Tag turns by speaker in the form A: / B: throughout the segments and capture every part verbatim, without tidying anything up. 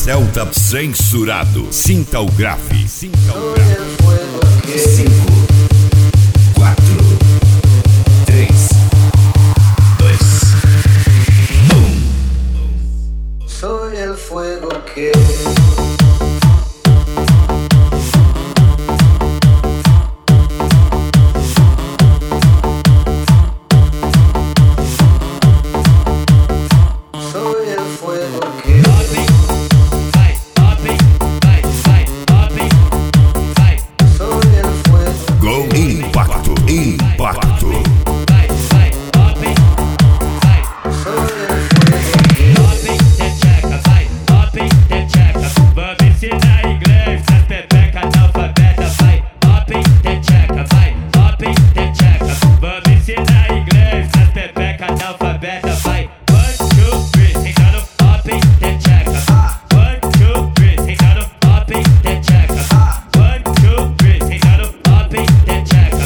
A: Celta censurado. Sinta o grave. Sinta o grave.
B: cinco, quatro, três, dois, um.
C: Soy el fuego que
A: Impacto, impacto.
D: Vai, vai, hop, vai. Hop, techeca, vai, hop, techeca. Vamos ensinar inglês nas pepecas analfabetas, vai. Hop, techeca, vai, hop, techeca. Vamos ensinar inglês nas pepecas analfabetas, vai. One, two, three, sentando, hop, techeca. One, two, three, sentando, hop, techeca. One, two, three, sentando, hop, techeca.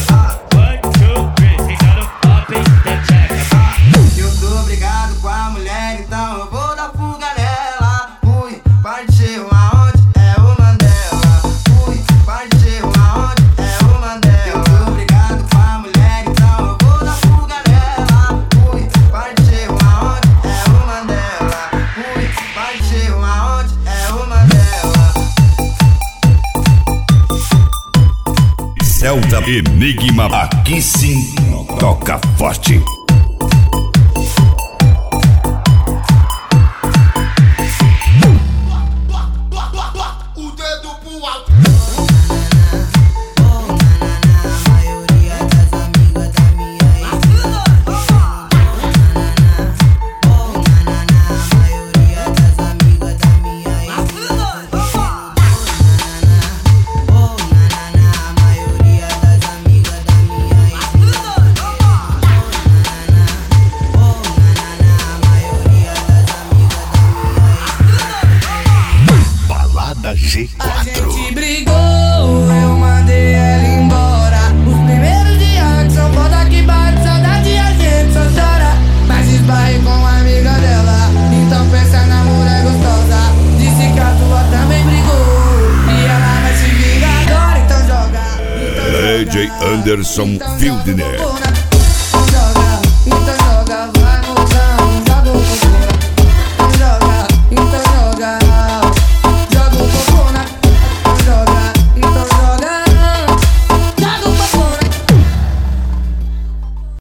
C: eu tô brigado com a mulher, então eu vou dar fuga nela. Fui, partiu aonde é o Mandela. Fui, partiu aonde é o Mandela. Eu tô brigado com a mulher, então eu vou dar fuga nela. Fui, partiu aonde é o Mandela. Fui, partiu aonde é o Mandela.
A: Celta Enigma, aqui sim toca forte.
C: O dedo pro alto.
A: G quatro.
E: A gente brigou, eu mandei ela embora. Os primeiros dias que são foda que bate saudade, a gente só chora. Mas esbarrei com a amiga dela, então pensa na mulher gostosa. Disse que a tua também brigou e ela vai se vingar agora, então joga. Então
A: D J
E: joga.
A: Anderson
E: Então
A: Fieldner.
E: joga,